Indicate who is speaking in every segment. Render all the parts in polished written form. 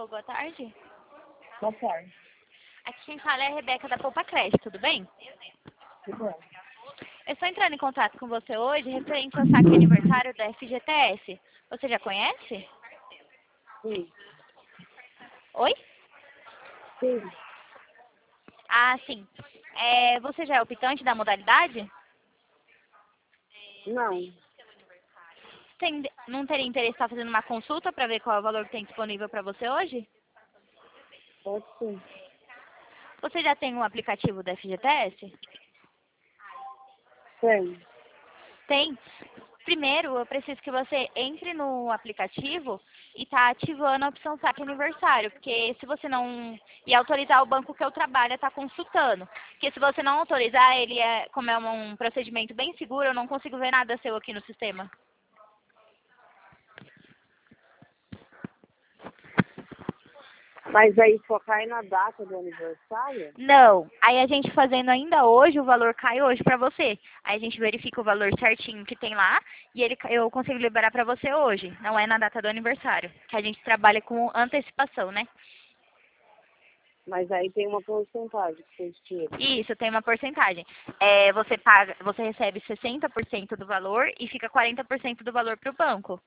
Speaker 1: Alô, boa tarde.
Speaker 2: Boa tarde.
Speaker 1: Aqui quem fala é a Rebeca da Poupa Crédito, tudo bem?
Speaker 2: Tudo bem.
Speaker 1: Eu estou entrando em contato com você hoje referente ao saque aniversário da FGTS. Você já conhece?
Speaker 2: Sim.
Speaker 1: Oi?
Speaker 2: Sim.
Speaker 1: Ah, sim. Você já é optante da modalidade?
Speaker 2: Não.
Speaker 1: Não teria interesse em estar fazendo uma consulta para ver qual é o valor que tem disponível para você hoje?
Speaker 2: Pode sim.
Speaker 1: Você já tem um aplicativo da FGTS?
Speaker 2: Tem.
Speaker 1: Tem. Primeiro, eu preciso que você entre no aplicativo e tá ativando a opção saque aniversário, porque se você não... E autorizar o banco que eu trabalho a tá consultando. Porque se você não autorizar, como é um procedimento bem seguro, eu não consigo ver nada seu aqui no sistema.
Speaker 2: Mas aí só cai na data do aniversário?
Speaker 1: Não. Aí a gente fazendo ainda hoje, o valor cai hoje pra você. Aí a gente verifica o valor certinho que tem lá e eu consigo liberar pra você hoje. Não é na data do aniversário. Que a gente trabalha com antecipação, né?
Speaker 2: Mas aí tem uma porcentagem que vocês tiram.
Speaker 1: Isso, tem uma porcentagem. Você recebe 60% do valor e fica 40% do valor pro banco.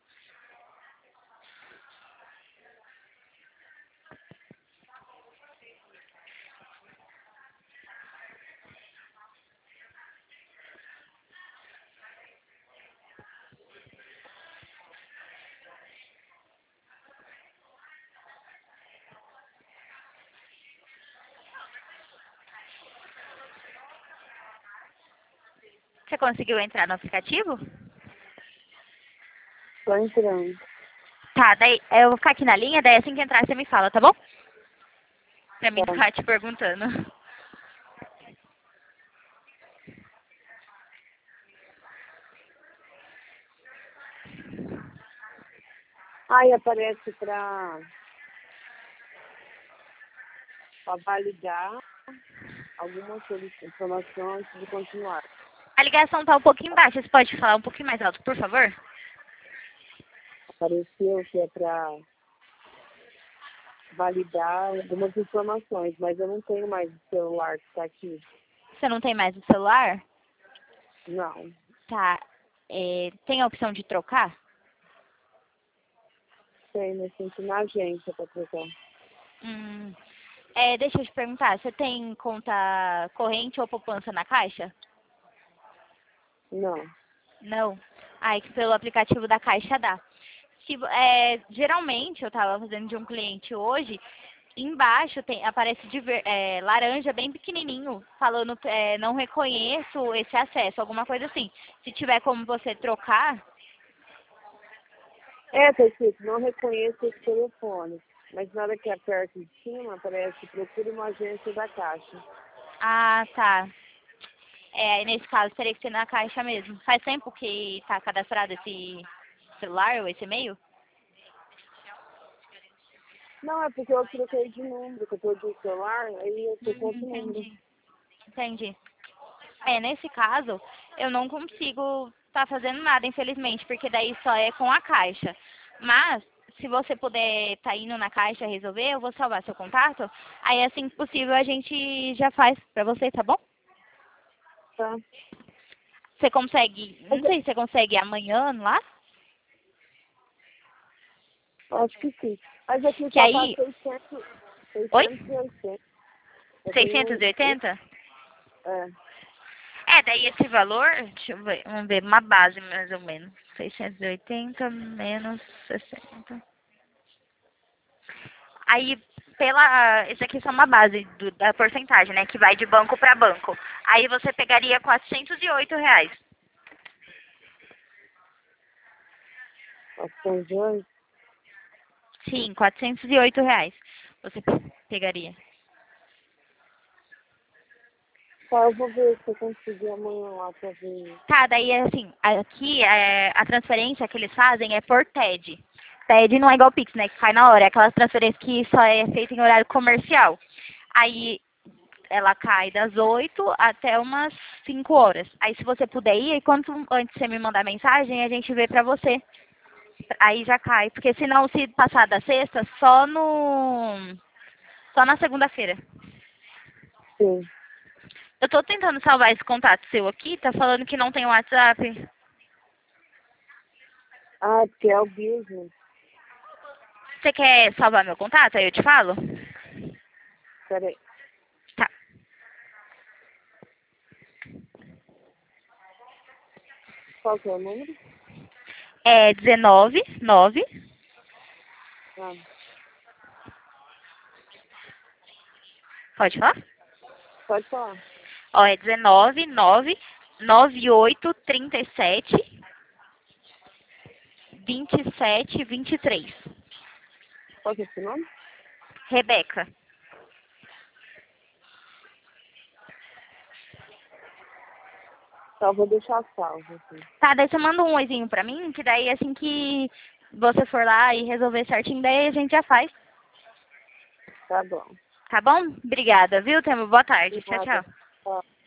Speaker 1: Você conseguiu entrar no aplicativo?
Speaker 2: Tô entrando.
Speaker 1: Tá, daí eu vou ficar aqui na linha, daí assim que entrar você me fala, tá bom? Pra mim não
Speaker 2: Tá.
Speaker 1: ficar te perguntando.
Speaker 2: Aí aparece para validar algumas informações antes de continuar.
Speaker 1: A ligação tá um pouquinho baixa, você pode falar um pouquinho mais alto, por favor?
Speaker 2: Apareceu que é para validar algumas informações, mas eu não tenho mais o celular que está aqui.
Speaker 1: Você não tem mais o celular?
Speaker 2: Não.
Speaker 1: Tá. Tem a opção de trocar?
Speaker 2: Tem, mas tem que ir na agência para trocar.
Speaker 1: Hum, deixa eu te perguntar, você tem conta corrente ou poupança na Caixa?
Speaker 2: Não.
Speaker 1: Não. Aí que pelo aplicativo da Caixa dá. Geralmente, eu estava fazendo de um cliente hoje, embaixo aparece laranja bem pequenininho, falando não reconheço esse acesso, alguma coisa assim. Se tiver como você trocar,
Speaker 2: Tá escrito, não reconheço esse telefone. Mas na hora que aperta em cima, aparece, procure uma agência da Caixa.
Speaker 1: ah, tá. Aí nesse caso teria que ser na Caixa mesmo. Faz tempo que está cadastrado esse celular ou esse e-mail?
Speaker 2: Não, é porque eu troquei de número, que eu tô de celular, aí eu tô com outro número.
Speaker 1: Entendi. Entendi. Nesse caso, eu não consigo estar fazendo nada, infelizmente, porque daí só é com a Caixa. Mas, se você puder estar indo na Caixa resolver, eu vou salvar seu contato. Aí, assim que possível, a gente já faz pra você, tá bom?
Speaker 2: Tá?
Speaker 1: Você consegue, não sei se você consegue amanhã lá?
Speaker 2: Acho que sim. Mas aqui
Speaker 1: Que
Speaker 2: só tá
Speaker 1: aí...
Speaker 2: 600,
Speaker 1: Oi?
Speaker 2: 680. Eu tenho
Speaker 1: 680?
Speaker 2: é,
Speaker 1: Daí esse valor, deixa eu ver, vamos ver, uma base mais ou menos. 680 menos 60. Aí, esse aqui é só uma base da porcentagem, né? Que vai de banco para banco. Aí você pegaria R$ 408.
Speaker 2: opções de hoje.
Speaker 1: Sim, R$ 408. Você pegaria.
Speaker 2: Tá, eu vou ver se eu conseguir amanhã lá pra ver.
Speaker 1: Tá, daí assim, aqui a transferência que eles fazem é por TED. TED não é igual Pix, né? Que cai na hora. É aquelas transferências que só é feita em horário comercial. Aí ela cai das 8 até umas 5 horas. Aí se você puder ir, quanto antes você me mandar mensagem, a gente vê pra você. Aí já cai. Porque senão, se passar da sexta, só no... Só na segunda-feira.
Speaker 2: Sim.
Speaker 1: Eu tô tentando salvar esse contato seu aqui, tá falando que não tem WhatsApp.
Speaker 2: Ah, porque é o business.
Speaker 1: Você quer salvar meu contato? Aí eu te falo?
Speaker 2: Peraí.
Speaker 1: Tá.
Speaker 2: Qual que é o número?
Speaker 1: É 19 9.
Speaker 2: Ah,
Speaker 1: Pode falar?
Speaker 2: pode falar.
Speaker 1: Ó, é 19 9 98 37 27 23.
Speaker 2: Qual que é esse nome?
Speaker 1: Rebeca.
Speaker 2: Só vou deixar salvo aqui.
Speaker 1: Tá, daí você manda um oizinho pra mim, que daí assim que você for lá e resolver certinho, daí a gente já faz.
Speaker 2: Tá bom.
Speaker 1: Tá bom? Obrigada, viu, Temo? Boa tarde. Tchau,
Speaker 2: Obrigada.
Speaker 1: tchau.
Speaker 2: Tchau.